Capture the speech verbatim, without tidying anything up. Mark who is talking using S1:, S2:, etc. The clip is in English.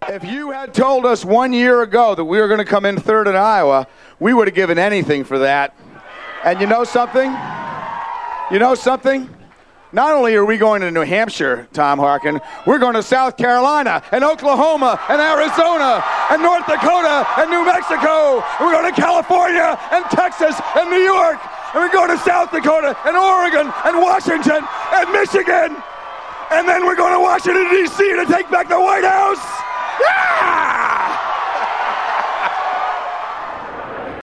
S1: If you had told us one year ago that we were going to come in third in Iowa, we would have given anything for that. And you know something? You know something? Not only are we going to New Hampshire, Tom Harkin, we're going to South Carolina and Oklahoma and Arizona and North Dakota and New Mexico. And we're going to California and Texas and New York. And we're going to South Dakota and Oregon and Washington and Michigan. And then we're going to Washington, D C to take back the White House. Yeah!